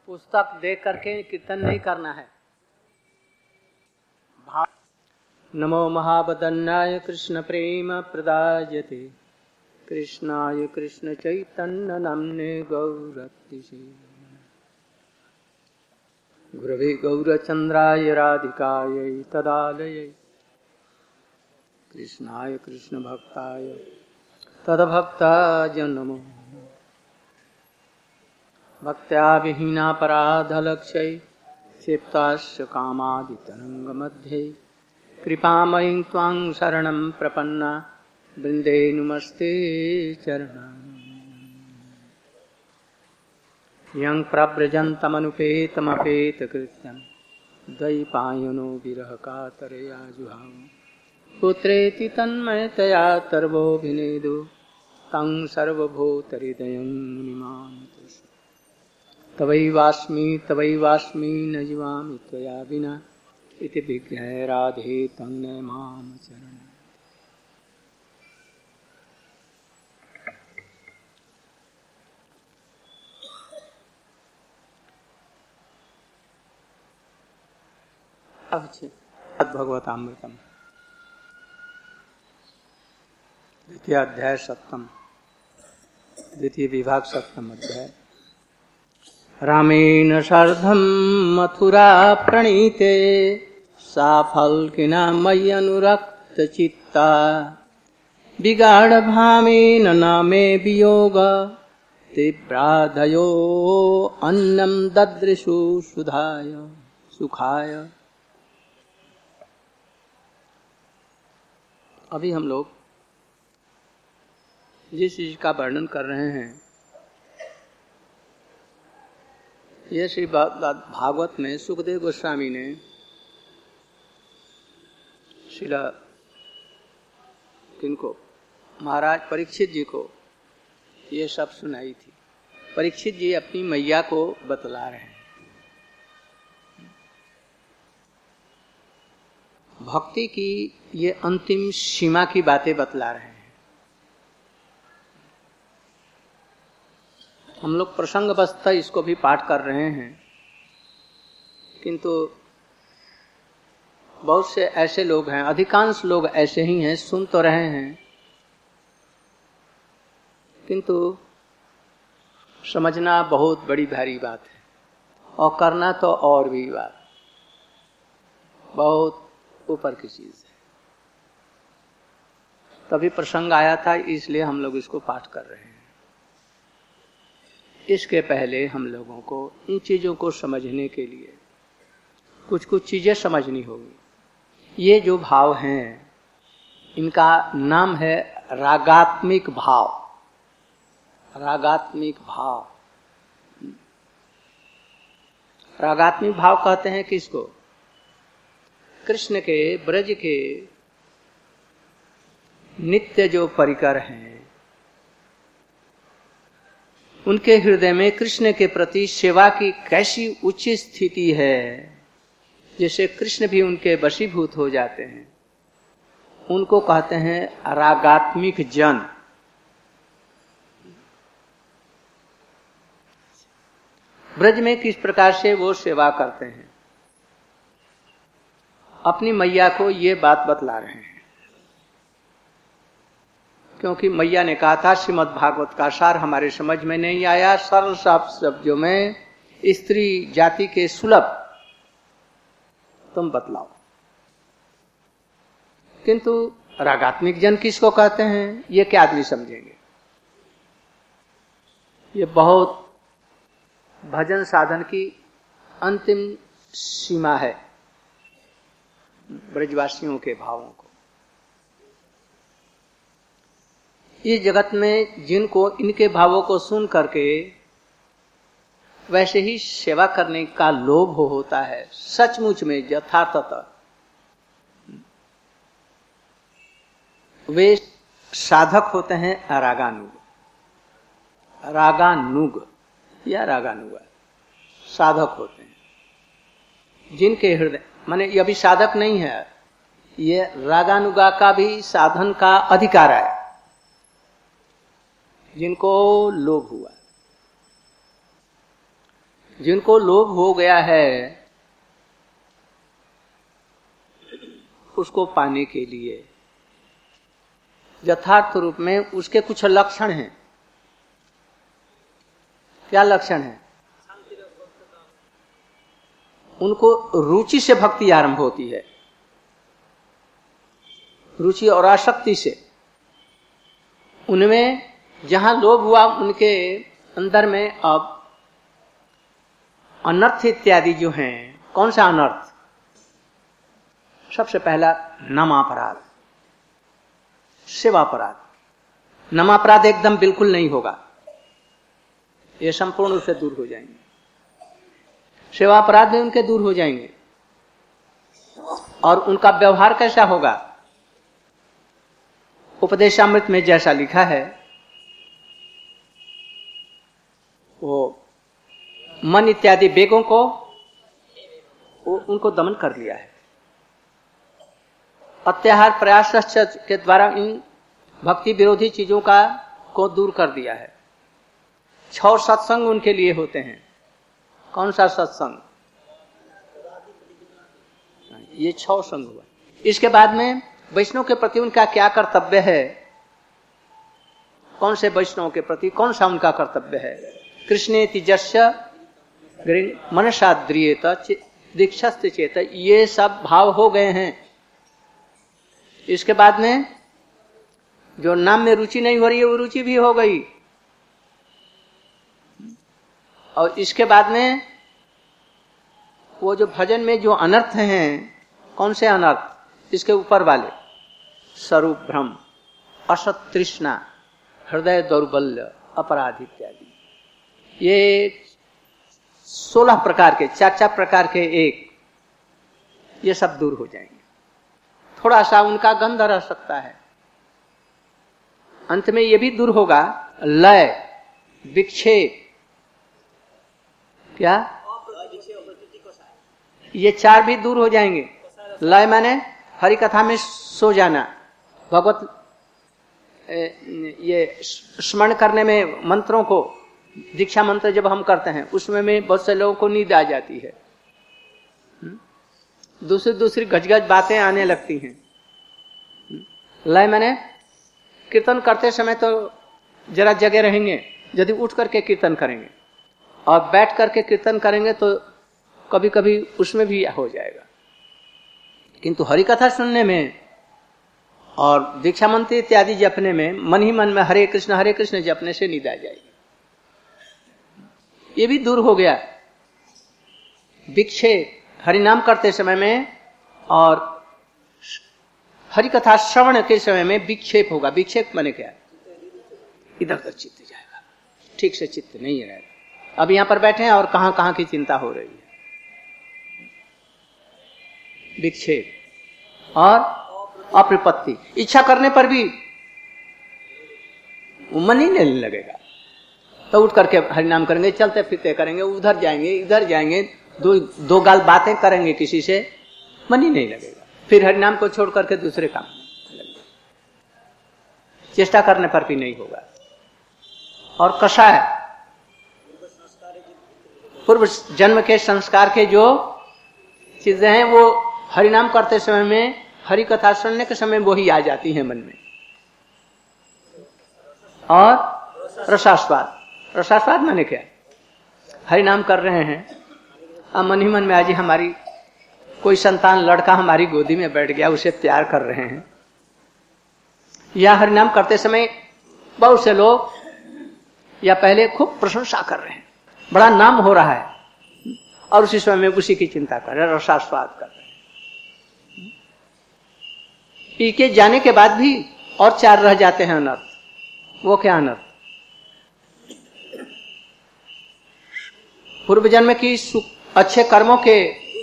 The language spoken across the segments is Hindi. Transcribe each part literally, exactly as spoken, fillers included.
पुस्तक देख करके कीर्तन नहीं करना है। नमो महावदन्याय कृष्ण प्रेम प्रदायते कृष्णाय कृष्ण चैतन्य नाम्ने गौरतिसे गुरवे गौरचंद्राय राधिकायै तदालयै कृष्णाय कृष्ण भक्ताय तद्भक्ताय नमो। भक्त्या विहीनापराधलक्ष्यै क्षिप्ताश्च कामादितरङ्गमध्ये कृपामयीं त्वां शरणं प्रपन्ना वृन्दे नुमस्ते चरणम्। यं प्रव्रजन्तमनुपेतमपेतकृत्यं द्वैपायनो विरहकातरया जुहाव पुत्रेति तन्मयतया तर्वोऽभिनेदो तं सर्वभूतहृदयं मुनिमानतोऽस्मि। तवैवास्मि तवैवास्मि न जीवामि त्वया विना इति विज्ञाय राधे तन्नय माम चरणम्। भगवतामृतम द्वितीय अध्याय सप्तम द्वितीय विभाग सप्तम अध्याय। रामेण सार्धं मथुरा प्रणीते साफल्किना मयि अनुरक्तचित्ता विगाढभावेन नामे वियोग तीव्राधयो अन्नं ददृशु सुधाय सुखाय। अभी हम लोग जिस चीज का वर्णन कर रहे हैं यह श्री भागवत में सुखदेव गोस्वामी ने श्रीला किनको महाराज परीक्षित जी को ये सब सुनाई थी। परीक्षित जी अपनी मैया को बतला रहे हैं। भक्ति की ये अंतिम सीमा की बातें बतला रहे हैं। हम लोग प्रसंगवशतः इसको भी पाठ कर रहे हैं, किंतु बहुत से ऐसे लोग हैं, अधिकांश लोग ऐसे ही हैं, सुन तो रहे हैं किंतु समझना बहुत बड़ी भारी बात है और करना तो और भी बात बहुत ऊपर की चीज है। तभी प्रसंग आया था, इसलिए हम लोग इसको पाठ कर रहे हैं। इसके पहले हम लोगों को इन चीजों को समझने के लिए कुछ कुछ चीजें समझनी होगी। ये जो भाव हैं इनका नाम है रागात्मिक भाव। रागात्मिक भाव रागात्मिक भाव कहते हैं किसको? कृष्ण के ब्रज के नित्य जो परिकर हैं उनके हृदय में कृष्ण के प्रति सेवा की कैसी उच्च स्थिति है, जैसे कृष्ण भी उनके वशीभूत हो जाते हैं, उनको कहते हैं रागात्मिक जन। ब्रज में किस प्रकार से वो सेवा करते हैं, अपनी मैया को ये बात बतला रहे हैं। क्योंकि मैया ने कहा था श्रीमद् भागवत का सार हमारे समझ में नहीं आया, सरल शब्दों में स्त्री जाति के सुलभ तुम बतलाओ। किंतु रागात्मिक जन किसको कहते हैं ये क्या आदमी समझेंगे? ये बहुत भजन साधन की अंतिम सीमा है ब्रजवासियों के भावों को। इस जगत में जिनको इनके भावों को सुन करके वैसे ही सेवा करने का लोभ हो होता है, सचमुच में यथार्थतः वे साधक होते हैं रागानुग। रागानुग या रागानुगा साधक होते हैं, जिनके हृदय माने ये अभी साधक नहीं है, ये रागानुगा का भी साधन का अधिकार है, जिनको लोभ हुआ। जिनको लोभ हो गया है उसको पाने के लिए यथार्थ रूप में उसके कुछ लक्षण हैं। क्या लक्षण है? उनको रुचि से भक्ति आरंभ होती है, रुचि और आसक्ति से। उनमें जहां लोभ हुआ उनके अंदर में अब अनर्थ इत्यादि जो हैं, कौन सा अनर्थ? सबसे पहला नामापराध, सेवापराध। नामापराध एकदम बिल्कुल नहीं होगा, ये संपूर्ण रूप से दूर हो जाएंगे। सेवापराध भी उनके दूर हो जाएंगे। और उनका व्यवहार कैसा होगा? उपदेशामृत में जैसा लिखा है, वो मन इत्यादि वेगों को वो उनको दमन कर लिया है। अत्याहार प्रयास के द्वारा इन भक्ति विरोधी चीजों का को दूर कर दिया है। छह सत्संग उनके लिए होते हैं। कौन सा सत्संग? ये छह संग हुआ। इसके बाद में वैष्णव के प्रति उनका क्या कर्तव्य है? कौन से वैष्णव के प्रति कौन सा उनका कर्तव्य है? कृष्णेति जस्य मनसाद्रियेत दीक्षास्त चेत, ये सब भाव हो गए हैं। इसके बाद में जो नाम में रुचि नहीं हो रही है वो रुचि भी हो गई। और इसके बाद में वो जो भजन में जो अनर्थ हैं, कौन से अनर्थ? इसके ऊपर वाले स्वरूप भ्रम, असत तृष्णा, हृदय दौर्बल्य, अपराध इत्यादि, ये सोलह प्रकार के, चार चार प्रकार के एक, ये सब दूर हो जाएंगे। थोड़ा सा उनका गंध रह सकता है। अंत में ये भी दूर होगा, लय, विक्षेप, क्या ये चार भी दूर हो जाएंगे। लय माने हरि कथा में सो जाना, भगवत ये स्मरण करने में, मंत्रों को, दीक्षा मंत्र जब हम करते हैं उसमें में बहुत से लोगों को नींद आ जाती है, दूसरी दूसरी गजगज बातें आने लगती हैं। लय माने कीर्तन करते समय तो जरा जगे रहेंगे, यदि उठ करके कीर्तन करेंगे और बैठ करके कीर्तन करेंगे तो कभी कभी उसमें भी हो जाएगा। किंतु हरि कथा सुनने में और दीक्षा मंत्र इत्यादि जपने में मन ही मन में हरे कृष्ण हरे कृष्ण जपने से नींद आ जाएगी। ये भी दूर हो गया। विक्षेप, हरि नाम करते समय में और हरि कथा श्रवण के समय में विक्षेप होगा। विक्षेप माने क्या? इधर उधर चित्त जाएगा, ठीक से चित्त नहीं रहेगा। अब यहां पर बैठे हैं और कहां कहां की चिंता हो रही है। विक्षेप और अप्रपत्ति, इच्छा करने पर भी मन ही नहीं लगेगा। तो उठ करके हरिनाम करेंगे, चलते फिरते करेंगे, उधर जाएंगे इधर जाएंगे, दो दो गाल बातें करेंगे किसी से, मन ही नहीं लगेगा। फिर हरिनाम को छोड़ करके दूसरे काम लगेगा, चेष्टा करने पर भी नहीं होगा। और कषाय, पूर्व जन्म के संस्कार के जो चीजें हैं वो हरिनाम करते समय में, हरि कथा सुनने के समय वही आ जाती है मन में। और रसास्वाद, रसास्वाद माने क्या? हरिनाम कर रहे हैं, अब मन ही मन में आज हमारी कोई संतान लड़का हमारी गोदी में बैठ गया, उसे प्यार कर रहे हैं। या हरिनाम करते समय बहुत से लोग या पहले खूब प्रशंसा कर रहे हैं, बड़ा नाम हो रहा है, और उसी समय में उसी की चिंता कर रहे हैं, रसास्वाद कर रहे हैं। पी के जाने के बाद भी और चार रह जाते हैं अनर्थ। वो क्या अनर्थ? पूर्व जन्म की अच्छे कर्मों के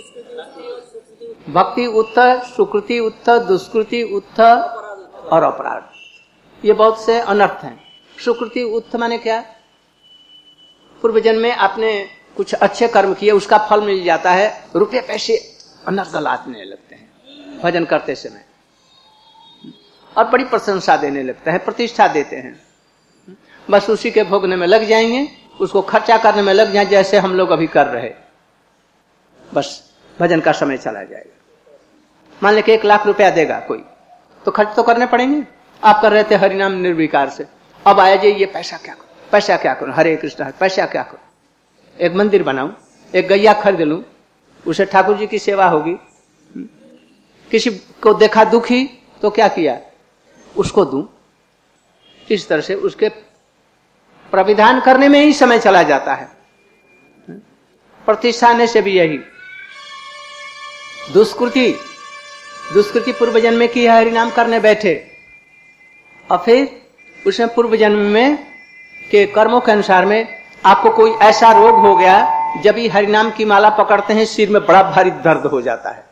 भक्ति उत्तर, सुकृति उत्तर, दुष्कृति उत्तर और अपराध, ये बहुत से अनर्थ हैं। सुकृति उत्तर माने क्या? पूर्व जन्म में आपने कुछ अच्छे कर्म किए, उसका फल मिल जाता है, रुपये पैसे अनर्थ लाने लगते हैं भजन करते समय, और बड़ी प्रशंसा देने लगते हैं, प्रतिष्ठा देते हैं। बस उसी के भोगने में लग जाएंगे उसको खर्चा करने में लग जाए जैसे हम लोग अभी कर रहे, बस भजन का समय चला जाएगा। मान ले कि एक लाख रुपया देगा कोई, तो खर्च तो करने पड़ेंगे। आप कर रहे थे हरिनाम निर्विकार से, अब आया जी ये पैसा क्या करूं, पैसा क्या करूं, हरे कृष्ण, पैसा क्या करूं, एक मंदिर बनाऊं, एक गैया खरीद लूं, उसे ठाकुर जी की सेवा होगी। किसी को देखा दुखी तो क्या किया, उसको दूं। इस तरह से उसके प्रविधान करने में ही समय चला जाता है। प्रतिष्ठाने से भी यही दुष्कृति दुष्कृति पूर्व जन्म में की है, हरिनाम करने बैठे और फिर उसमें पूर्व जन्म में के कर्मों के अनुसार में आपको कोई ऐसा रोग हो गया, जब ही हरिनाम की माला पकड़ते हैं सिर में बड़ा भारी दर्द हो जाता है।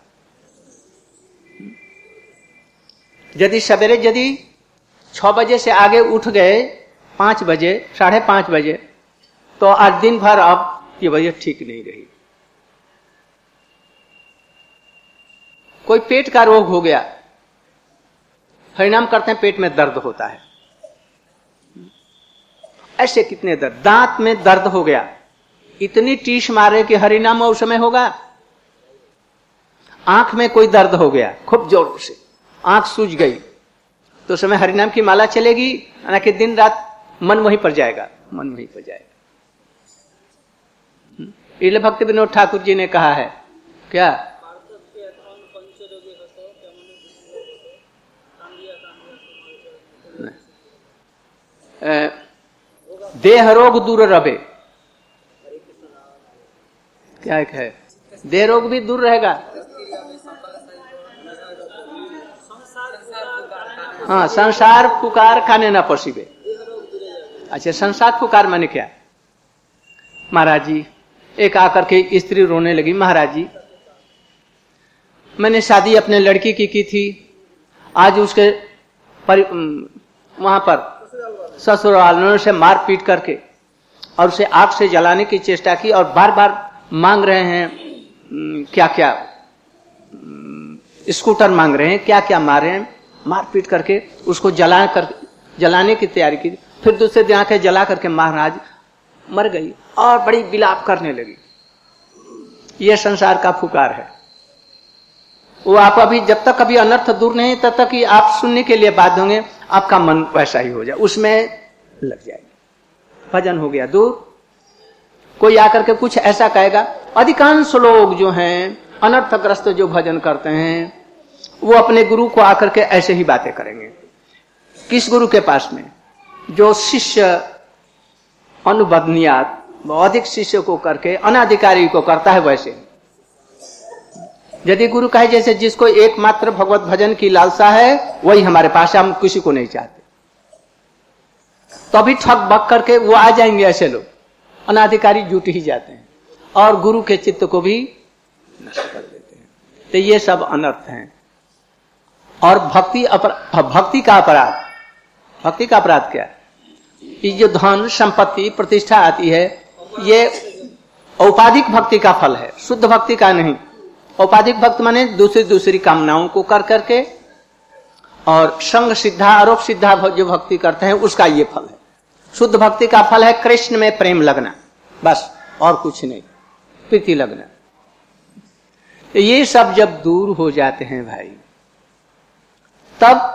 यदि सवेरे यदि छह बजे से आगे उठ गए, पांच बजे साढ़े पांच बजे, तो आज दिन भर अब ये वजह ठीक नहीं रही। कोई पेट का रोग हो गया, हरिनाम करते हैं पेट में दर्द होता है, ऐसे कितने दर्द, दांत में दर्द हो गया, इतनी टीस मारे कि हरिनाम उस समय होगा। आंख में कोई दर्द हो गया खूब जोर से, आंख सूज गई, तो समय हरिनाम की माला चलेगी ना कि दिन रात मन वहीं पर जाएगा, मन वहीं पर जाएगा। इसलिए भक्ति विनोद ठाकुर जी ने कहा है क्या, देह रोग दूर रहे, क्या एक है, देह रोग भी दूर रहेगा। हाँ, संसार पुकार खाने ना पसीबे। अच्छा, संसार पुकार माने क्या, महाराज जी एक आकर के स्त्री रोने लगी, महाराज जी मैंने शादी अपने लड़की की की थी, आज उसके वहां पर ससुरालों से मार पीट करके और उसे आग से जलाने की चेष्टा की और बार बार मांग रहे हैं क्या क्या, स्कूटर मांग रहे हैं, क्या क्या मार रहे हैं, मार पीट करके उसको जला कर जलाने की तैयारी की। फिर दूसरे दिन आके जला करके महाराज मर गई और बड़ी विलाप करने लगी। यह संसार का पुकार है। वो आप अभी जब तक कभी अनर्थ दूर नहीं तब तक ही आप सुनने के लिए बाध्य होंगे, आपका मन वैसा ही हो जाए, उसमें लग जाएगा। भजन हो गया दूर, कोई आकर के कुछ ऐसा कहेगा। अधिकांश लोग जो हैं अनर्थग्रस्त जो भजन करते हैं वो अपने गुरु को आकर के ऐसे ही बातें करेंगे। किस गुरु के पास में, जो शिष्य अनुबंधनियात अधिक शिष्य को करके अनाधिकारी को करता है, वैसे यदि गुरु कहे जैसे जिसको एकमात्र भगवत भजन की लालसा है वही हमारे पास, हम किसी को नहीं चाहते, तो अभी ठग बक करके वो आ जाएंगे। ऐसे लोग अनाधिकारी जुट ही जाते हैं और गुरु के चित्त को भी नष्ट कर देते हैं। तो ये सब अनर्थ हैं। और भक्ति अपराध, भक्ति का अपराध, भक्ति का अपराध क्या है, ये जो धन संपत्ति प्रतिष्ठा आती है ये औपाधिक भक्ति का फल है, शुद्ध भक्ति का नहीं। औपाधिक भक्त माने दूसरी दूसरी कामनाओं को कर करके और संग सिद्धा आरोप सिद्धा जो भक्ति करते हैं उसका ये फल है। शुद्ध भक्ति का फल है कृष्ण में प्रेम लगना, बस और कुछ नहीं, प्रीति लगना। ये सब जब दूर हो जाते हैं भाई, तब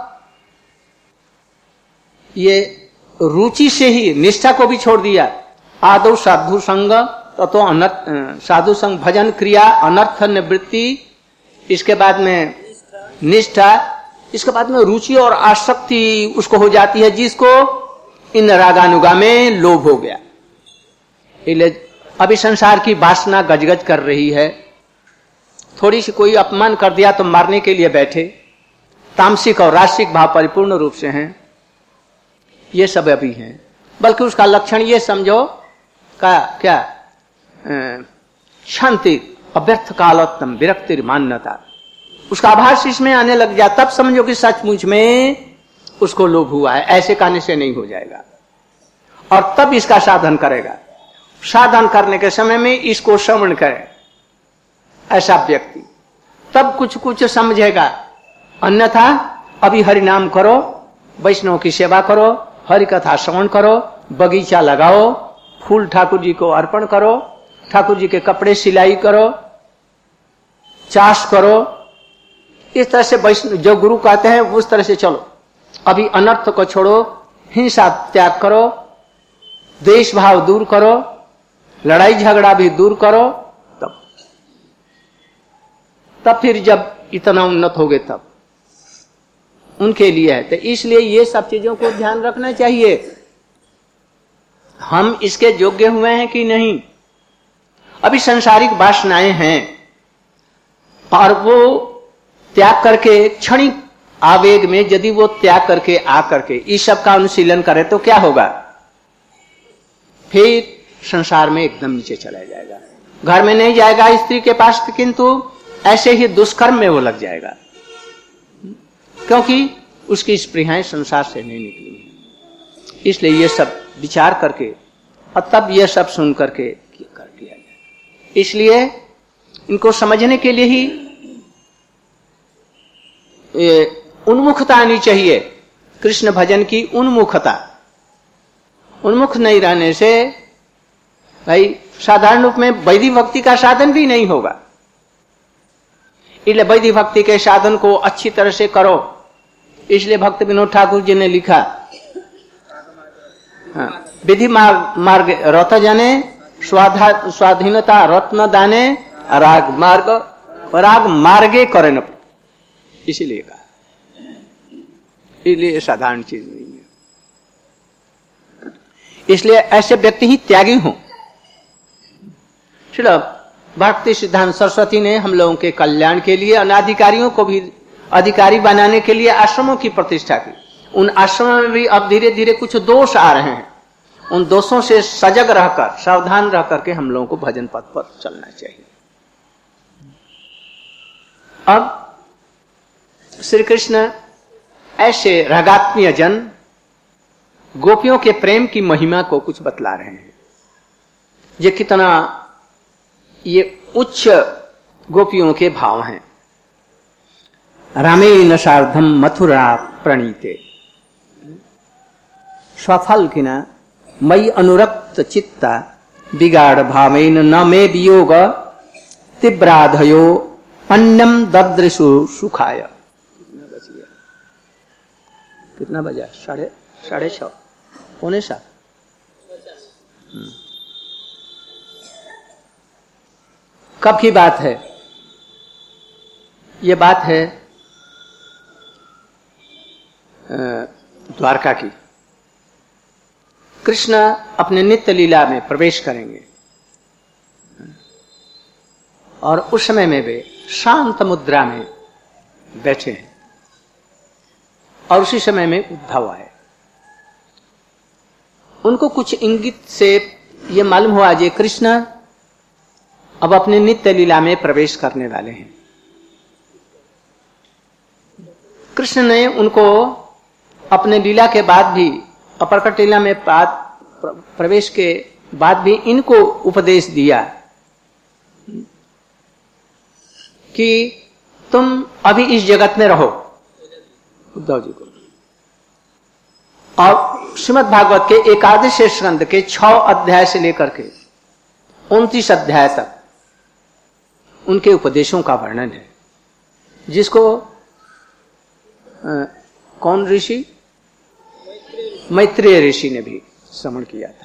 ये रुचि से ही निष्ठा को भी छोड़ दिया। आदौ साधु संग तो अनर्थ, साधु संग भजन क्रिया अनर्थ निवृत्ति, इसके बाद में निष्ठा, इसके बाद में रुचि और आसक्ति उसको हो जाती है, जिसको इन रागानुगा में लोभ हो गया। इसलिए अभी संसार की वासना गजगज कर रही है। थोड़ी सी कोई अपमान कर दिया तो मारने के लिए बैठे, तामसिक और रासिक भाव परिपूर्ण रूप से हैं। ये सब अभी हैं। बल्कि उसका लक्षण ये समझो का क्या, शांति अव्यर्थ कालोत्तम विरक्ति मान्यता, उसका आभास इसमें आने लग जाए, तब समझो कि सचमुच में उसको लोभ हुआ है। ऐसे कहने से नहीं हो जाएगा। और तब इसका साधन करेगा। साधन करने के समय में इसको श्रवण करे ऐसा व्यक्ति, तब कुछ कुछ समझेगा। अन्यथा अभी हरि नाम करो, वैष्णव की सेवा करो, हरि कथा श्रवण करो, बगीचा लगाओ फूल ठाकुर जी को अर्पण करो, ठाकुर जी के कपड़े सिलाई करो, चाश करो। इस तरह से वैष्णव जो गुरु कहते हैं उस तरह से चलो। अभी अनर्थ को छोड़ो, हिंसा त्याग करो, देश भाव दूर करो, लड़ाई झगड़ा भी दूर करो, तब तब फिर जब इतना उन्नत हो गए तब उनके लिए है। तो इसलिए ये सब चीजों को ध्यान रखना चाहिए। हम इसके योग्य हुए हैं कि नहीं। अभी सांसारिक वासनाएं हैं और वो त्याग करके क्षणिक आवेग में यदि वो त्याग करके आ करके इस सब का अनुशीलन करे तो क्या होगा? फिर संसार में एकदम नीचे चला जाएगा, घर में नहीं जाएगा स्त्री के पास, किंतु ऐसे ही दुष्कर्म में वो लग जाएगा, क्योंकि उसकी स्पृहाएं संसार से नहीं निकली। इसलिए ये सब विचार करके और तब ये सब सुन करके कर दिया जाए। इसलिए इनको समझने के लिए ही उन्मुखता आनी चाहिए, कृष्ण भजन की उन्मुखता। उन्मुख नहीं रहने से भाई साधारण रूप में वैदिक भक्ति का साधन भी नहीं होगा। इसलिए वैदिक भक्ति के साधन को अच्छी तरह से करो। इसलिए भक्त विनोद ठाकुर जी ने लिखा, हाँ, विधि मार्ग मार्ग रत जाने, स्वाधा स्वाधीनता रत्न दाने, राग मार्ग राग मार्गे करे न। इसीलिए कहा, इसलिए साधारण चीज नहीं है। इसलिए ऐसे व्यक्ति ही त्यागी हों। चलो, भक्ति सिद्धांत सरस्वती ने हम लोगों के कल्याण के लिए, अनाधिकारियों को भी अधिकारी बनाने के लिए आश्रमों की प्रतिष्ठा की। उन आश्रमों में भी अब धीरे धीरे कुछ दोष आ रहे हैं। उन दोषों से सजग रहकर, सावधान रह करके हम लोगों को भजन पथ पर चलना चाहिए। अब श्री कृष्ण ऐसे रागात्मीय जन गोपियों के प्रेम की महिमा को कुछ बतला रहे हैं। ये कितना ये उच्च गोपियों के भाव हैं। रामेण सार्धम मथुरा प्रणीते स्वफल किना मयि अनुरक्त चित्ता बिगाड़ भावेन न मे वियोग तीव्राधयो अन्यम ददृशु सुखाय। कितना बजा? साढ़े साढ़े छह पौने सात। कब की बात है? ये बात है द्वारका की। कृष्ण अपने नित्य लीला में प्रवेश करेंगे और उस समय में वे शांत मुद्रा में बैठे हैं और उसी समय में उद्धव आए। उनको कुछ इंगित से ये मालूम हुआ जे कृष्ण अब अपने नित्य लीला में प्रवेश करने वाले हैं। कृष्ण ने उनको अपने लीला के बाद भी, अपरकट लीला में प्रवेश के बाद भी इनको उपदेश दिया कि तुम अभी इस जगत में रहो, उद्धव जी को। और श्रीमद् भागवत के एकादश स्कंद के छह अध्याय से लेकर के उनतीस अध्याय तक उनके उपदेशों का वर्णन है, जिसको आ, कौन ऋषि? मैत्रेय ऋषि ने भी श्रवण किया था।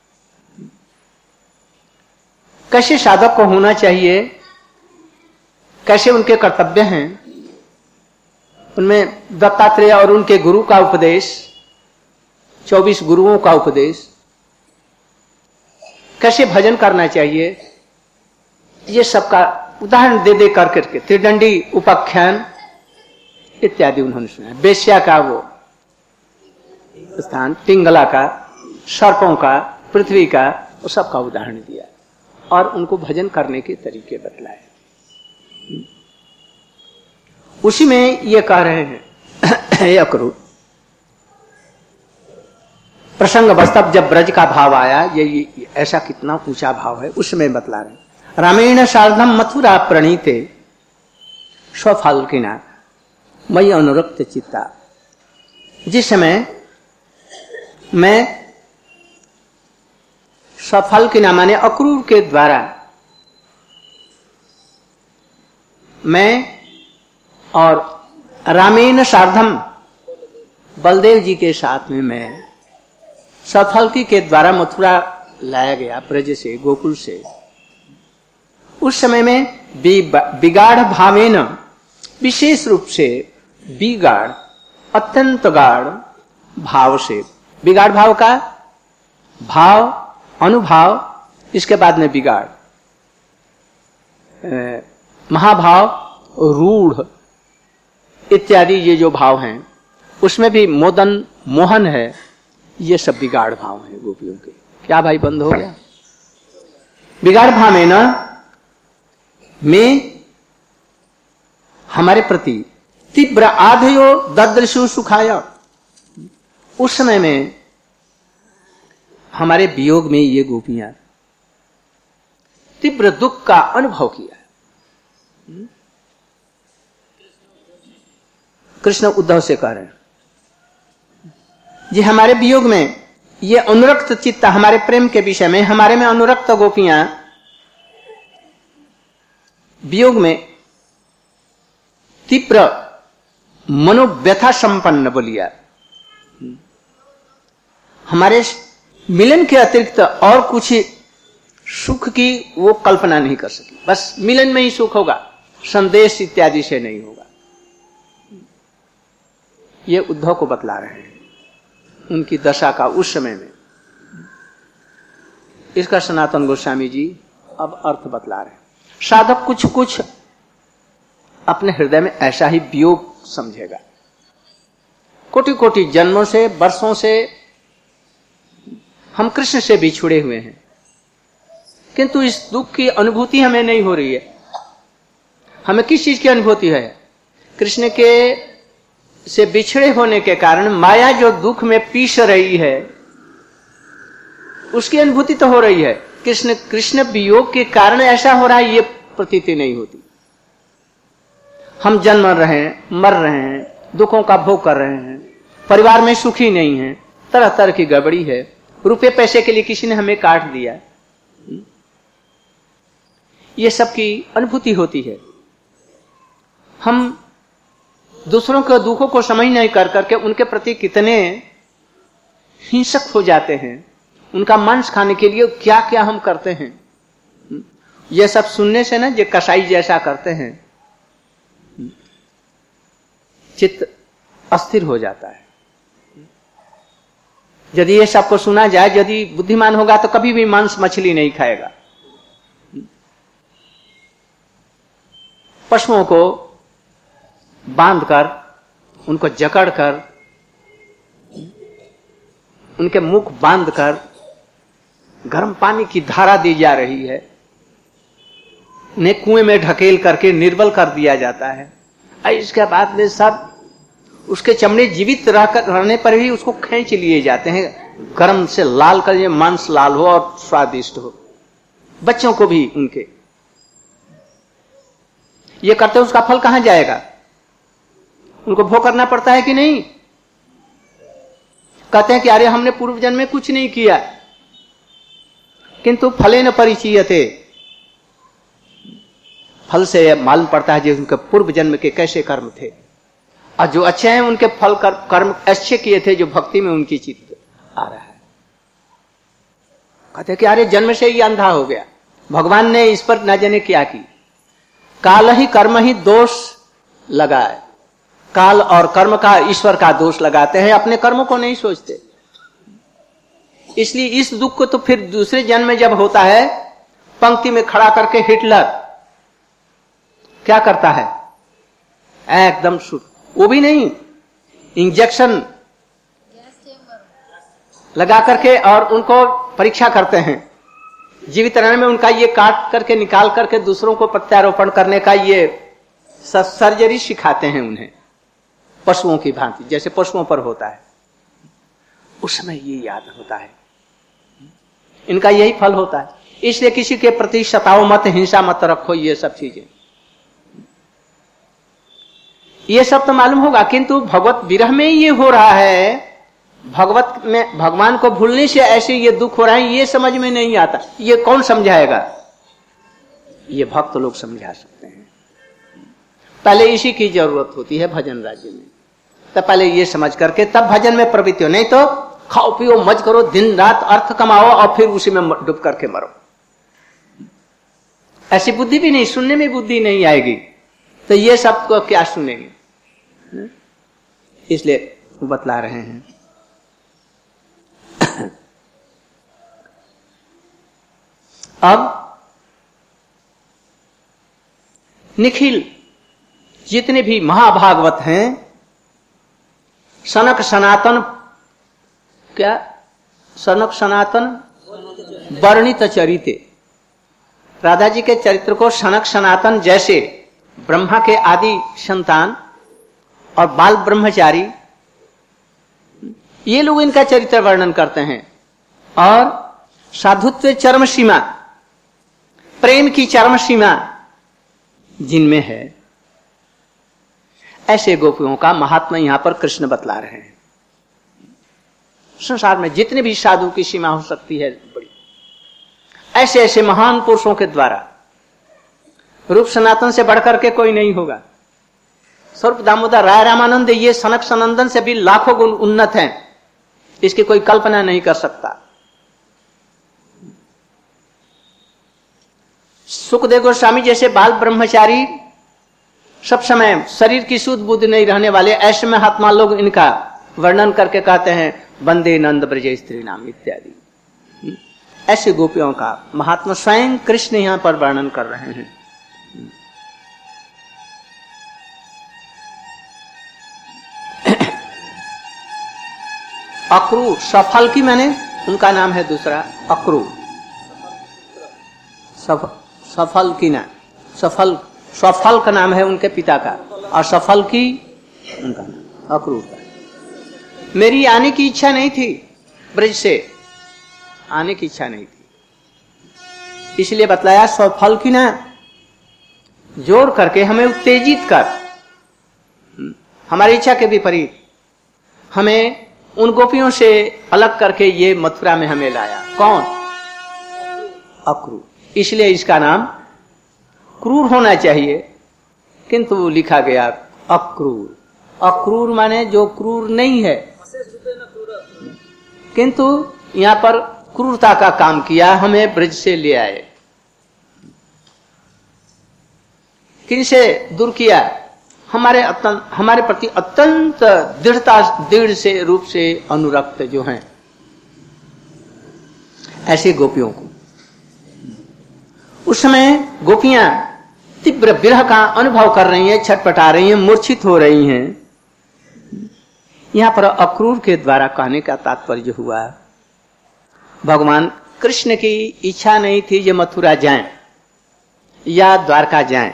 कैसे साधक को होना चाहिए, कैसे उनके कर्तव्य हैं, उनमें दत्तात्रेय और उनके गुरु का उपदेश, चौबीस गुरुओं का उपदेश, कैसे भजन करना चाहिए, ये सबका उदाहरण दे दे कर करके त्रिदंडी उपाख्यान इत्यादि उन्होंने सुना। बेश्या का वो स्थान, पिंगला का, सर्पों का, पृथ्वी का, वो सबका उदाहरण दिया और उनको भजन करने के तरीके बतलाए। उसी में ये कह रहे हैं यह करो प्रसंग बस्तव, जब ब्रज का भाव आया, ये, ये ऐसा कितना ऊंचा भाव है उसमें बतला रहे हैं। रामेण सार्धम मथुरा प्रणीते स्वफाल्किना मयि अनुरक्त चित्ता। जिस समय मैं सफल की ना माने अक्रूर के द्वारा मैं और रामेण सार्धम बलदेव जी के साथ में मैं सफलकी के द्वारा मथुरा लाया गया ब्रज से, गोकुल से। उस समय में बिगाड़ भावेन, विशेष रूप से बिगाड़, अत्यंत गाढ़ भाव से, बिगाड़ भाव का भाव, अनुभाव, इसके बाद में बिगाड़, महाभाव, रूढ़ इत्यादि ये जो भाव हैं, उसमें भी मोदन मोहन है, ये सब बिगाड़ भाव हैं गोपियों के। क्या भाई बंद हो गया? बिगाड़ भाव में ना में हमारे प्रति तीव्र आधयो ददृशु सुखाया, उस समय में हमारे वियोग में ये गोपियां तीव्र दुख का अनुभव किया। कृष्ण उद्धव से कह रहे हैं जी, हमारे वियोग में ये अनुरक्त चित्त, हमारे प्रेम के विषय में हमारे में अनुरक्त गोपियां वियोग में तीव्र मनोव्यथा संपन्न बोलिया, हमारे मिलन के अतिरिक्त और कुछ सुख की वो कल्पना नहीं कर सकी। बस मिलन में ही सुख होगा, संदेश इत्यादि से नहीं होगा। ये उद्धव को बतला रहे हैं उनकी दशा का उस समय में। इसका सनातन गोस्वामी जी अब अर्थ बतला रहे हैं। साधक कुछ कुछ अपने हृदय में ऐसा ही वियोग समझेगा। कोटि कोटि जन्मों से, वर्षों से हम कृष्ण से बिछुड़े हुए हैं, किंतु इस दुख की अनुभूति हमें नहीं हो रही है। हमें किस चीज की अनुभूति है? कृष्ण के से बिछड़े होने के कारण माया जो दुख में पीस रही है, उसकी अनुभूति तो हो रही है। कृष्ण कृष्ण वियोग के कारण ऐसा हो रहा है, ये प्रतीति नहीं होती। हम जन्म रहे हैं, मर रहे हैं, दुखों का भोग कर रहे हैं, परिवार में सुखी नहीं है, तरह तरह की गड़बड़ी है, रुपए पैसे के लिए किसी ने हमें काट दिया, ये सब की अनुभूति होती है। हम दूसरों के दुखों को समझ नहीं कर करके उनके प्रति कितने हिंसक हो जाते हैं, उनका मांस खाने के लिए क्या क्या हम करते हैं। यह सब सुनने से ना जो कसाई जैसा करते हैं, चित्त अस्थिर हो जाता है। यदि ये सबको सुना जाए, यदि बुद्धिमान होगा तो कभी भी मांस मछली नहीं खाएगा। पशुओं को बांधकर, उनको जकड़कर, उनके मुख बांधकर गर्म पानी की धारा दी जा रही है, उन्हें कुएं में ढकेल करके निर्बल कर दिया जाता है। इसके बाद में सब उसके चमड़े जीवित रहकर रहने पर भी उसको खींच लिए जाते हैं, गर्म से लाल कर, ये मांस लाल हो और स्वादिष्ट हो। बच्चों को भी उनके ये करते, उसका फल कहां जाएगा? उनको भोग करना पड़ता है कि नहीं? कहते हैं कि अरे हमने पूर्व जन्म में कुछ नहीं किया, किंतु फले न परिचीयते, फल से मालूम पड़ता है जो उनके पूर्व जन्म के कैसे कर्म थे, और जो अच्छे हैं उनके फल कर, कर्म अच्छे किए थे, जो भक्ति में उनकी चित्त आ रहा है। कहते हैं कि अरे जन्म से ही अंधा हो गया, भगवान ने इस पर न जाने क्या की। काल ही कर्म ही दोष लगाए, काल और कर्म का, ईश्वर का दोष लगाते हैं, अपने कर्मों को नहीं सोचते। इसलिए इस दुख को तो फिर दूसरे जन्म में जब होता है, पंक्ति में खड़ा करके हिटलर क्या करता है, एकदम शुद्ध, वो भी नहीं, इंजेक्शन लगा करके और उनको परीक्षा करते हैं। जीवित रहने में उनका ये काट करके निकाल करके दूसरों को प्रत्यारोपण करने का ये सर्जरी सिखाते हैं उन्हें, पशुओं की भांति, जैसे पशुओं पर होता है। उस समय ये याद होता है, इनका यही फल होता है। इसलिए किसी के प्रति सताओ मत, हिंसा मत रखो, ये सब चीजें, ये सब तो मालूम होगा, किंतु भगवत विरह में ये हो रहा है, भगवत में भगवान को भूलने से ऐसे ये दुख हो रहा है, ये समझ में नहीं आता। ये कौन समझाएगा? ये भक्त लोग समझा सकते हैं। पहले इसी की जरूरत होती है भजन राज्य में। तो पहले ये समझ करके तब भजन में प्रवृत्ति हो, नहीं तो खाओ पियो मज करो, दिन रात अर्थ कमाओ और फिर उसी में डूब करके मरो। ऐसी बुद्धि भी नहीं, सुनने में बुद्धि नहीं आएगी तो ये सब को क्या सुनेंगे? इसलिए बतला रहे हैं। अब निखिल जितने भी महाभागवत हैं, सनक सनातन, क्या सनक सनातन वर्णित चरिते, राधा जी के चरित्र को सनक सनातन जैसे ब्रह्मा के आदि संतान और बाल ब्रह्मचारी, ये लोग इनका चरित्र वर्णन करते हैं। और साधुत्व चरम सीमा, प्रेम की चरम सीमा जिनमें है, ऐसे गोपियों का महात्मा यहां पर कृष्ण बतला रहे हैं। संसार में जितने भी साधु की सीमा हो सकती है बड़ी, ऐसे ऐसे महान पुरुषों के द्वारा, रूप सनातन से बढ़कर के कोई नहीं होगा। स्वरूप दामोदर राय रामानंद ये सनक सनंदन से भी लाखों गुण उन्नत हैं, इसकी कोई कल्पना नहीं कर सकता। सुखदेव गोस्वामी जैसे बाल ब्रह्मचारी, सब समय शरीर की शुद्ध बुद्धि नहीं रहने वाले, ऐसे महात्मा लोग इनका वर्णन करके कहते हैं वंदे नंद ब्रज स्त्री नाम इत्यादि। ऐसे गोपियों का महात्मा स्वयं कृष्ण यहां पर वर्णन कर रहे हैं। अक्रूर, सफल की मैंने उनका नाम है दूसरा अक्रूर, सफ, सफल की ना सफल सफल का नाम है उनके पिता का, और सफल की उनका नाम अक्रूर का। मेरी आने की इच्छा नहीं थी, ब्रज से आने की इच्छा नहीं थी, इसलिए बतलाया सफल की ना जोड़ करके हमें उत्तेजित कर, हमारी इच्छा के विपरीत हमें उन गोपियों से अलग करके ये मथुरा में हमें लाया। कौन? अक्रूर। इसलिए इसका नाम क्रूर होना चाहिए, किंतु लिखा गया अक्रूर। अक्रूर माने जो क्रूर नहीं है, किंतु यहां पर क्रूरता का काम किया, हमें ब्रज से ले आए। किनसे दूर किया? हमारे अत्यंत हमारे प्रति अत्यंत दृढ़ता दृढ़ से रूप से अनुरक्त जो हैं, ऐसे गोपियों को। उस समय गोपियां तीव्र विरह का अनुभव कर रही हैं, छटपटा रही हैं, मूर्छित हो रही हैं। यहां पर अक्रूर के द्वारा कहने का तात्पर्य हुआ, भगवान कृष्ण की इच्छा नहीं थी जो मथुरा जाएं या द्वारका जाएं,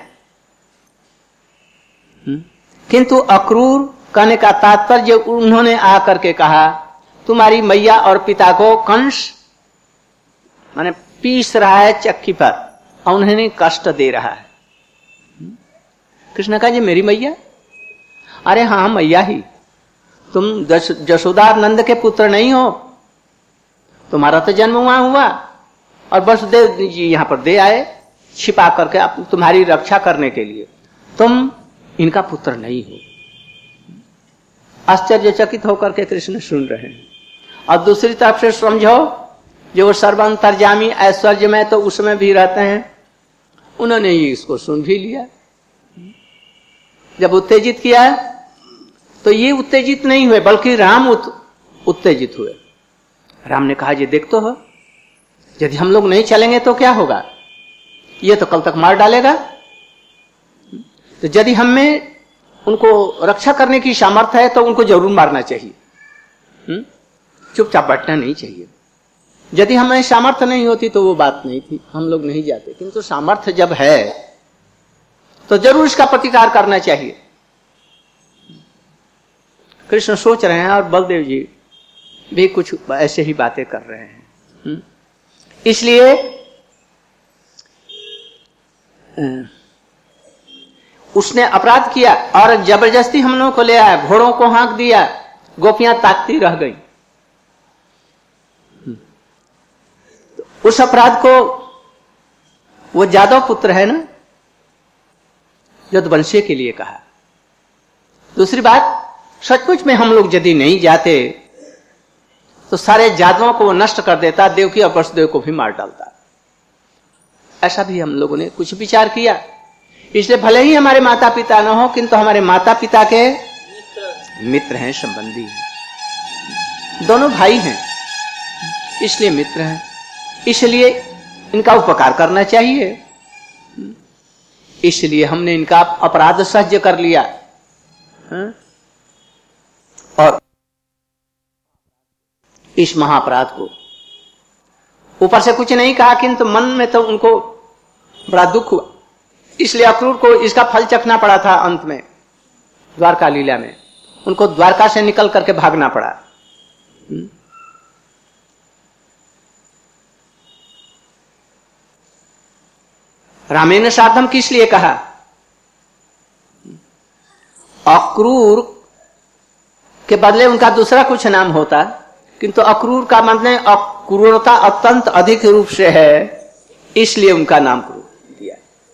किंतु अक्रूर कहने का तात्पर्य उन्होंने आकर के कहा तुम्हारी मैया और पिता को कंस माने पीस रहा है चक्की पर और उन्हें कष्ट दे रहा है। कृष्ण कहा जी मेरी मैया? अरे हाँ मैया ही, तुम जशोदा नंद के पुत्र नहीं हो, तुम्हारा तो जन्म वहां हुआ और वसुदेव जी यहां पर दे आए छिपा करके तुम्हारी रक्षा करने के लिए, तुम इनका पुत्र नहीं हो। आश्चर्यचकित होकर के कृष्ण सुन रहे हैं। और दूसरी तरफ से समझो जो सर्वांतर्यामी ऐश्वर्य में तो उसमें भी रहते हैं, उन्होंने ही इसको सुन भी लिया। जब उत्तेजित किया तो ये उत्तेजित नहीं हुए बल्कि राम उत, उत्तेजित हुए। राम ने कहा जी देख तो हो, यदि हम लोग नहीं चलेंगे तो क्या होगा, ये तो कल तक मार डालेगा। तो यदि हमें उनको रक्षा करने की सामर्थ्य है तो उनको जरूर मारना चाहिए, चुपचाप बैठना नहीं चाहिए। यदि हमें सामर्थ्य नहीं होती तो वो बात नहीं थी, हम लोग नहीं जाते, किंतु सामर्थ्य जब है तो जरूर इसका प्रतिकार करना चाहिए। कृष्ण सोच रहे हैं और बलदेव जी भी कुछ ऐसे ही बातें कर रहे हैं। इसलिए उसने अपराध किया और जबरदस्ती हम लोगों को ले आया, घोड़ों को हाँक दिया, गोपियां ताकती रह गई। उस अपराध को वो जादव पुत्र है ना, यदुवंशी के लिए कहा। दूसरी बात, सचमुच में हम लोग यदि नहीं जाते तो सारे जादवों को वो नष्ट कर देता, देवकी और वसुदेव को भी मार डालता। ऐसा भी हम लोगों ने कुछ विचार किया। इसलिए भले ही हमारे माता पिता न हो, किंतु हमारे माता पिता के मित्र, मित्र हैं, संबंधी हैं, दोनों भाई हैं, इसलिए मित्र हैं, इसलिए इनका उपकार करना चाहिए। इसलिए हमने इनका अपराध सह्य कर लिया। हा? और इस महाअपराध को ऊपर से कुछ नहीं कहा, किंतु मन में तो उनको बड़ा दुख हुआ। इसलिए अक्रूर को इसका फल चखना पड़ा था। अंत में द्वारका लीला में उनको द्वारका से निकल करके भागना पड़ा। रामेण साधम किस लिए कहा? अक्रूर के बदले उनका दूसरा कुछ नाम होता, किंतु अक्रूर का मतलब अक्रूरता अत्यंत अधिक रूप से है, इसलिए उनका नाम क्रूर दिया,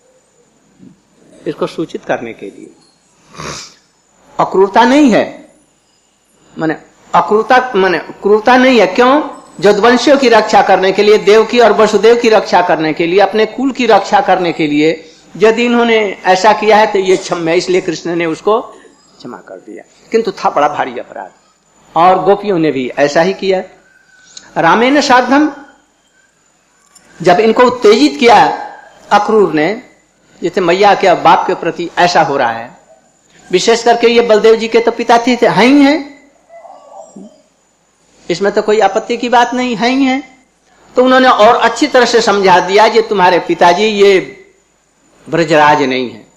इसको सूचित करने के लिए। अक्रूरता नहीं है, माने अक्रूरता माने क्रूरता नहीं है। क्यों? यदुवंशियों की रक्षा करने के लिए, देवकी और वसुदेव की रक्षा करने के लिए, अपने कुल की रक्षा करने के लिए यदि इन्होंने ऐसा किया है तो ये क्षम्य है, इसलिए कृष्ण ने उसको क्षमा कर दिया। किंतु था बड़ा भारी अपराध, और गोपियों ने भी ऐसा ही किया। रामेण साधम, जब इनको उत्तेजित किया अक्रूर ने, जैसे मैया के बाप के प्रति ऐसा हो रहा है, विशेष करके ये बलदेव जी के तो पिता थे, थे हैं ही हैं, इसमें तो कोई आपत्ति की बात नहीं, है ही है। तो उन्होंने और अच्छी तरह से समझा दिया, ये तुम्हारे पिताजी ये ब्रजराज नहीं है,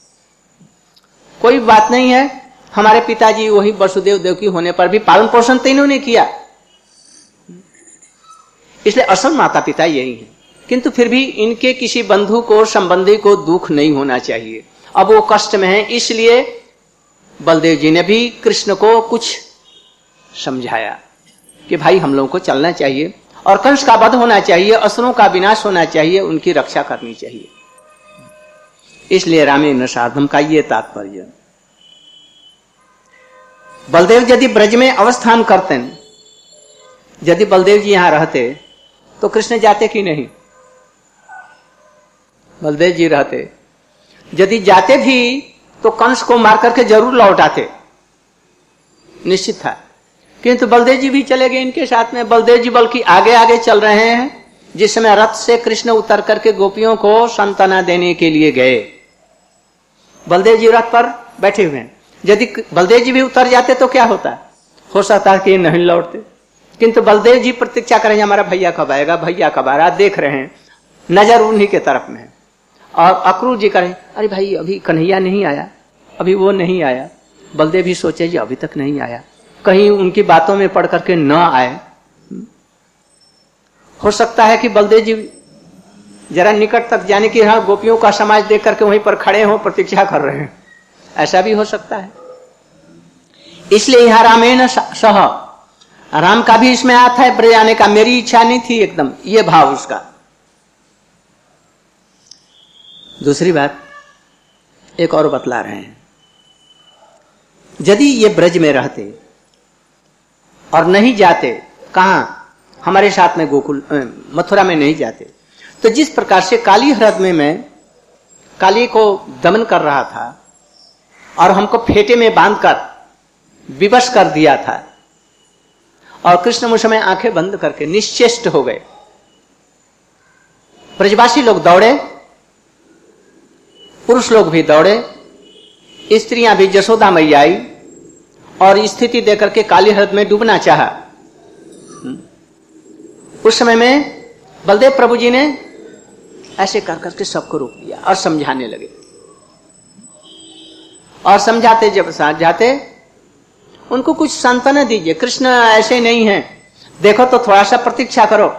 कोई बात नहीं है, हमारे पिताजी वही वसुदेव देवकी होने पर भी पालन पोषण तो इन्होंने किया, इसलिए असल माता पिता यही हैं। किंतु फिर भी इनके किसी बंधु को, संबंधी को दुख नहीं होना चाहिए। अब वो कष्ट में है, इसलिए बलदेव जी ने भी कृष्ण को कुछ समझाया कि भाई हम लोगों को चलना चाहिए और कंस का वध होना चाहिए, असुरों का विनाश होना चाहिए, उनकी रक्षा करनी चाहिए। इसलिए रामेण साधम का ये तात्पर्य। बलदेव यदि ब्रज में अवस्थान करते, यदि बलदेव जी यहां रहते तो कृष्ण जाते कि नहीं? बलदेव जी रहते, यदि जाते भी तो कंस को मार करके जरूर लौट आते, निश्चित था। किंतु बलदेव जी भी चले गए इनके साथ में। बलदेव जी बल्कि आगे आगे चल रहे हैं, जिस समय रथ से कृष्ण उतर करके गोपियों को सांत्वना देने के लिए गए। बलदेव जी रथ पर बैठे हुए हैं, यदि बलदेव जी भी उतर जाते तो क्या होता? हो सकता है कि नहीं लौटते, किंतु बलदेव जी प्रतीक्षा करेंगे, हमारा भैया कब आएगा, भैया कब आ रहा, देख रहे हैं, नजर उन्हीं के तरफ में है। और अक्रूर जी करें, अरे भाई अभी कन्हैया नहीं आया, अभी वो नहीं आया। बलदेव भी सोचे जी अभी तक नहीं आया, कहीं उनकी बातों में पढ़ करके न आए। हो सकता है कि बलदेव जी जरा निकट तक जाने की, हाँ गोपियों का समाज देख करके वहीं पर खड़े हो, प्रतीक्षा कर रहे हैं, ऐसा भी हो सकता है। इसलिए यहां रामेण सह, राम का भी इसमें आता है ब्रज आने का, मेरी इच्छा नहीं थी एकदम, ये भाव उसका। दूसरी बात एक और बतला रहे हैं, यदि ये ब्रज में रहते और नहीं जाते, कहां? हमारे साथ में गोकुल मथुरा में नहीं जाते, तो जिस प्रकार से काली हृदय में मैं काली को दमन कर रहा था और हमको फेटे में बांधकर विवश कर दिया था, और कृष्ण उस समय आंखें बंद करके निश्चेष्ट हो गए। ब्रजवासी लोग दौड़े, पुरुष लोग भी दौड़े, स्त्रियां भी, जसोदा मैया आई और स्थिति देकर के काली हृदय में डूबना चाहा। उस समय में बलदेव प्रभु जी ने ऐसे कर करके सबको रोक दिया और समझाने लगे, और समझाते जब साथ जाते उनको कुछ सांत्वना दीजिए, कृष्ण ऐसे नहीं है, देखो तो थोड़ा सा प्रतीक्षा करो।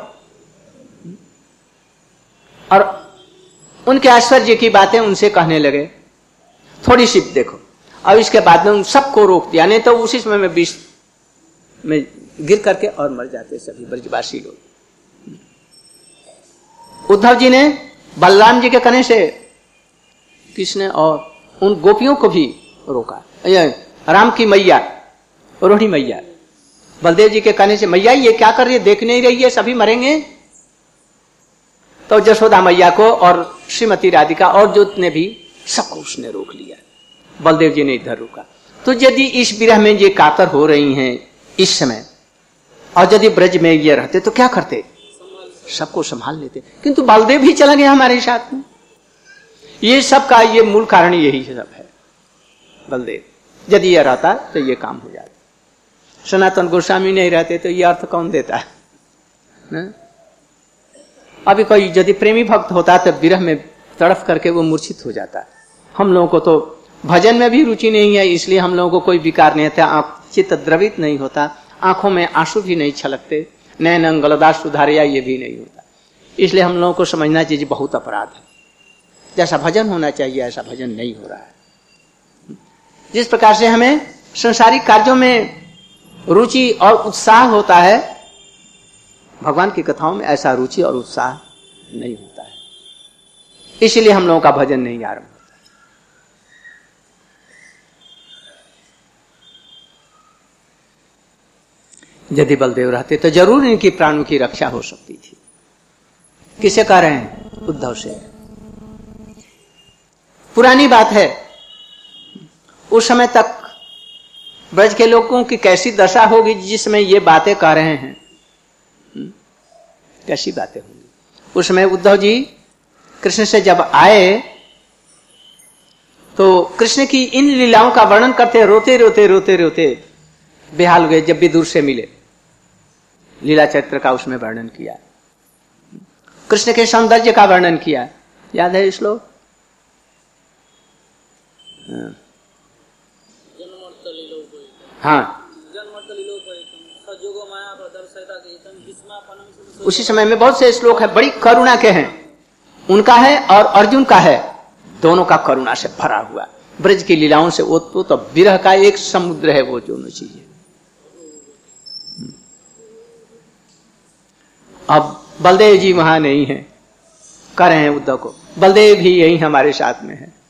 और उनके ऐश्वर्य की बातें उनसे कहने लगे, थोड़ी सी देखो, और इसके बाद में उन सबको रोक दिया, नहीं तो उसी समय में बीच में गिर करके और मर जाते सभी ब्रजवासी लोग। उद्धव जी ने बलराम जी के कहने से कृष्ण और उन गोपियों को भी रोका। राम की मैया रोहिणी मैया बलदेव जी के कहने से, मैया ये क्या कर रही है, देख नहीं रही है सभी मरेंगे। तो जशोदा मैया को और श्रीमती राधिका और जितने भी सबको उसने रोक लिया। बलदेव जी ने इधर रोका। तो यदि इस विरह में ये कातर हो रही हैं इस समय, और यदि ब्रज में ये रहते तो क्या करते, सबको संभाल लेते। किंतु बलदेव भी चला गया हमारे साथ में। ये सब का ये मूल कारण यही सब है, बलदेव। यदि ये रहता तो ये काम हो जाता। सनातन गोस्वामी नहीं रहते तो ये अर्थ कौन देता है न? अभी कोई यदि प्रेमी भक्त होता तो विरह में तड़फ करके वो मूर्छित हो जाता। हम लोगों को तो भजन में भी रुचि नहीं है, इसलिए हम लोगों को कोई विकार नहीं होता, चित्त द्रवित नहीं होता, आंखों में आंसू भी नहीं छलकते, नैन अंगलदास सुधारिया ये भी नहीं होता। इसलिए हम लोगों को समझना चाहिए बहुत अपराध है। जैसा भजन होना चाहिए ऐसा भजन नहीं हो रहा है। जिस प्रकार से हमें संसारिक कार्यों में रुचि और उत्साह होता है, भगवान की कथाओं में ऐसा रुचि और उत्साह नहीं होता है। इसलिए हम लोगों का भजन नहीं आरंभ होता। यदि बलदेव रहते तो जरूर इनकी प्राणों की रक्षा हो सकती थी। किसे कह रहे हैं? उद्धव से। पुरानी बात है, उस समय तक ब्रज के लोगों की कैसी दशा होगी जिसमें ये बातें कह रहे हैं, कैसी बातें होंगी। उस समय उद्धव जी कृष्ण से जब आए तो कृष्ण की इन लीलाओं का वर्णन करते रोते रोते रोते रोते बेहाल हुए। जब भी दूर से मिले लीला चरित्र का उसमें वर्णन किया, कृष्ण के सौंदर्य का वर्णन किया। याद है श्लोक? हाँ, उसी समय में बहुत से श्लोक है, बड़ी करुणा के हैं। उनका है और अर्जुन का है, दोनों का करुणा से भरा हुआ। ब्रज की लीलाओं से ओतप्रोत तो विरह का एक समुद्र है वो दोनों चीजें। अब बलदेव जी वहां नहीं है, कह रहे हैं उद्धव को, बलदेव भी यही हमारे साथ में है।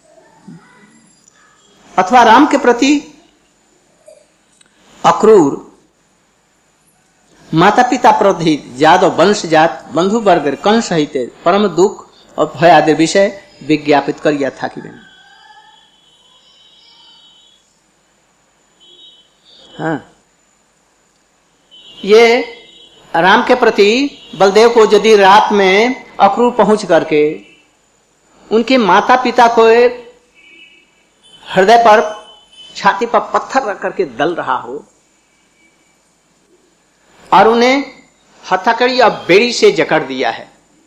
अथवा राम के प्रति अक्रूर, माता पिता प्रति जादव वंश जात बंधु वर्ग कंस सहित परम दुख और भय आदि विषय विज्ञापित कर यह था कि नहीं। हाँ, ये राम के प्रति बलदेव को यदि रात में अक्रूर पहुंच करके उनके माता पिता को हृदय पर छाती पर पत्थर रख करके दल रहा हो और उन्हें हथकड़ी और बेड़ी से जकड़ दिया है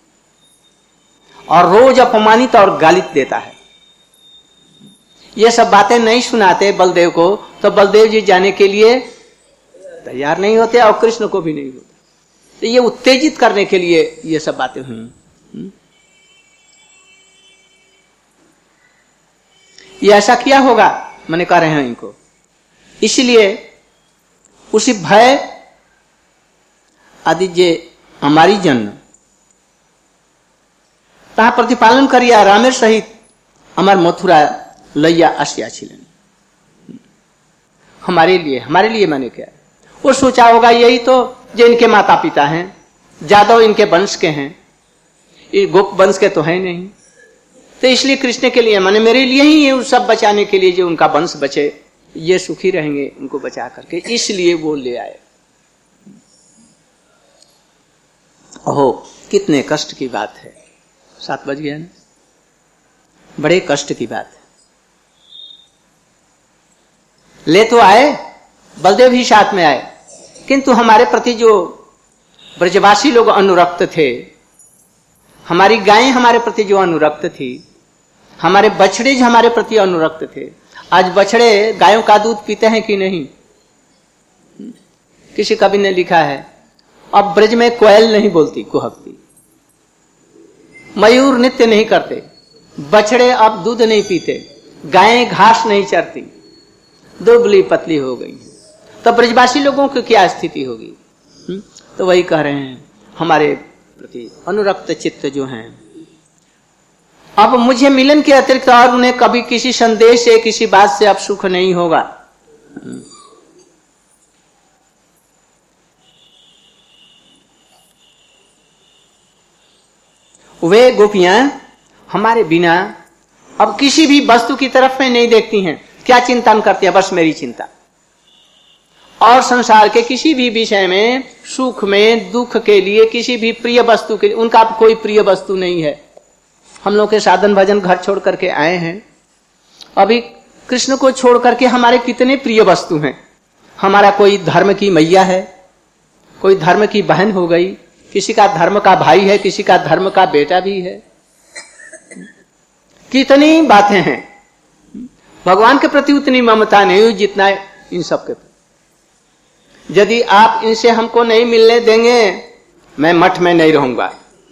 और रोज अपमानित और गालित देता है, ये सब बातें नहीं सुनाते बलदेव को तो बलदेव जी जाने के लिए तैयार नहीं होते और कृष्ण को भी नहीं होता। तो ये उत्तेजित करने के लिए ये सब बातें हुई। ये ऐसा किया होगा, मैंने कह रहे हैं इनको। इसलिए उसी भय आदि जे हमारी जन्म ता प्रतिपालन करिया रामेर सहित अमर मथुरा लैया आसिया छिलन। हमारे लिए हमारे लिए मैंने क्या वो सोचा होगा, यही तो जो इनके माता पिता हैं, जादव इनके वंश के हैं, ये गोप वंश के तो है नहीं, तो इसलिए कृष्ण के लिए मैंने मेरे लिए ही ये सब बचाने के लिए जो उनका वंश बचे, ये सुखी रहेंगे उनको बचा करके, इसलिए वो ले आए। ओहो कितने कष्ट की बात है, सात बज गया ना, बड़े कष्ट की बात है। ले तो आए, बलदेव ही साथ में आए, किंतु हमारे प्रति जो ब्रजवासी लोग अनुरक्त थे, हमारी गायें हमारे प्रति जो अनुरक्त थी, हमारे बछड़े जो हमारे प्रति अनुरक्त थे, आज बछड़े गायों का दूध पीते हैं कि नहीं? किसी कवि ने लिखा है, अब ब्रज में कोयल नहीं बोलती, कुहकती, मयूर नृत्य नहीं करते, बछड़े अब दूध नहीं पीते, गायें घास नहीं चरती, दुबली पतली हो गई, तो ब्रजवासी लोगों की क्या स्थिति होगी? तो वही कह रहे हैं, हमारे प्रति अनुरक्त चित्त जो हैं। अब मुझे मिलन के अतिरिक्त और उन्हें कभी किसी संदेश से, किसी बात से अब सुख नहीं होगा। वे गोपियां हमारे बिना अब किसी भी वस्तु की तरफ में नहीं देखती हैं। क्या चिंतन करती हैं? बस मेरी चिंता, और संसार के किसी भी विषय में, सुख में, दुख के लिए, किसी भी प्रिय वस्तु के लिए उनका कोई प्रिय वस्तु नहीं है। हम लोग के साधन भजन घर छोड़ करके आए हैं, अभी कृष्ण को छोड़ करके हमारे कितने प्रिय वस्तु हैं। हमारा कोई धर्म की मैया है, कोई धर्म की बहन हो गई, किसी का धर्म का भाई है, किसी का धर्म का बेटा भी है। कितनी बातें हैं। भगवान के प्रति उतनी ममता नहीं हुई जितना इन सब के प्रति। यदि आप इनसे हमको नहीं मिलने देंगे, मैं मठ में नहीं रहूंगा।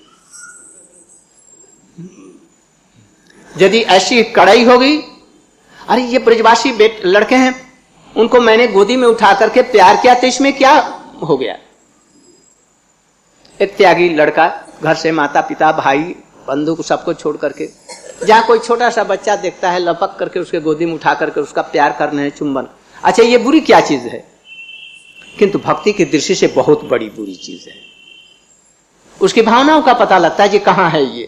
यदि ऐसी कड़ाई होगी, अरे ये ब्रजवासी बेट लड़के हैं, उनको मैंने गोदी में उठा करके प्यार किया तो इसमें क्या हो गया। एक त्यागी लड़का घर से माता पिता भाई बंधु को सबको छोड़ करके, जहां कोई छोटा सा बच्चा देखता है, लपक करके उसके गोदी में उठा करके उसका प्यार करने, चुंबन। अच्छा, ये बुरी क्या चीज है? किंतु भक्ति की दृष्टि से बहुत बड़ी बुरी चीज है। उसकी भावनाओं का पता लगता है कि कहां है ये।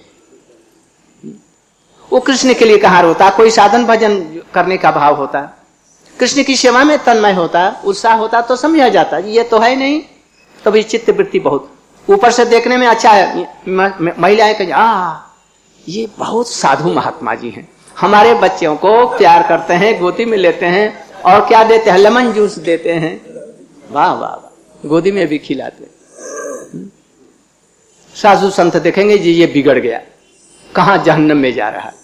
वो कृष्ण के लिए कहां रोता, कोई साधन भजन करने का भाव होता, कृष्ण की सेवा में तन्मय होता, उत्साह होता तो समझा जाता ये तो है नहीं। तो भी चित्त वृत्ति बहुत ऊपर से देखने में अच्छा है। महिलाएं कहें आ ये बहुत साधु महात्मा जी हैं, हमारे बच्चों को प्यार करते हैं, गोदी में लेते हैं, और क्या देते हैं? लेमन जूस देते हैं। वाह वाह वाह, गोदी में भी खिलाते। साधु संत देखेंगे जी ये बिगड़ गया, कहां जहन्नम में जा रहा है।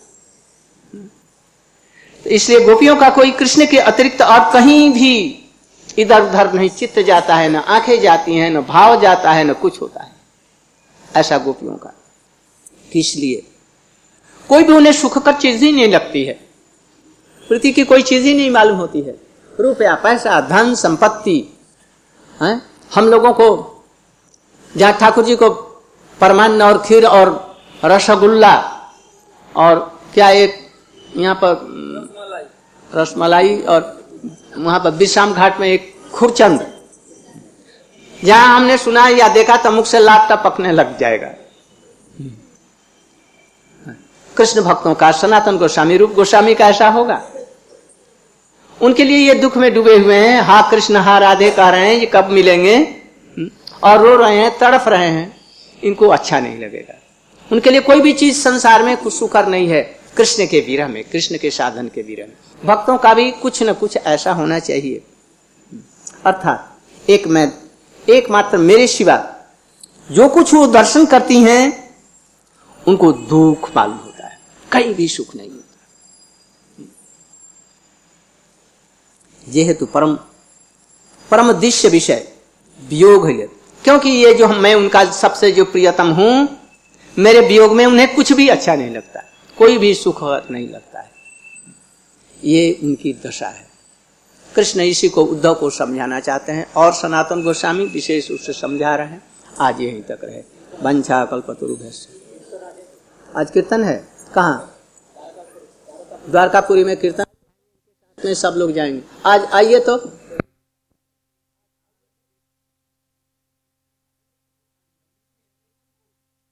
तो इसलिए गोपियों का कोई कृष्ण के अतिरिक्त और कहीं भी इधर उधर नहीं चित्त जाता है, न आंखें जाती हैं, न भाव जाता है, न कुछ होता है ऐसा गोपियों का। इसलिए कोई भी उन्हें सुखकर चीज ही नहीं लगती है, प्रीति की कोई चीज ही नहीं मालूम होती है। रुपया पैसा धन संपत्ति है। हम लोगों को जहां ठाकुर जी को परमान्न और खीर और रसगुल्ला और क्या एक यहाँ पर रसमलाई, और वहां पर विश्राम घाट में एक खुरचंद, जहां हमने सुना या देखा तो मुख से लात टपकने लग जाएगा। कृष्ण भक्तों का, सनातन गोस्वामी, रूप गोस्वामी का ऐसा होगा। उनके लिए ये दुख में डूबे हुए हैं, हा कृष्ण हा राधे कह रहे हैं, ये कब मिलेंगे, और रो रहे हैं, तड़फ रहे हैं। इनको अच्छा नहीं लगेगा। उनके लिए कोई भी चीज संसार में कुछ सुकर नहीं है। कृष्ण के विरह में, कृष्ण के साधन के विरह में भक्तों का भी कुछ न कुछ ऐसा होना चाहिए। अर्थात एक मैं एकमात्र मेरे सिवा जो कुछ वो दर्शन करती हैं उनको दुख मालूम होता है, कहीं भी सुख नहीं होता। ये हेतु परम परम दृश्य विषय वियोग है। क्योंकि ये जो मैं उनका सबसे जो प्रियतम हूं, मेरे वियोग में उन्हें कुछ भी अच्छा नहीं लगता, कोई भी सुख नहीं लगता है। ये उनकी दशा है। कृष्ण इसी को उद्धव को समझाना चाहते हैं, और सनातन गोस्वामी विशेष रूप से समझा रहे हैं। आज यहीं तक रहे। वंशा कल्पतरुभ्यश्च। आज कीर्तन है कहाँ? द्वारकापुरी में कीर्तन में सब लोग जाएंगे। आज आइए तो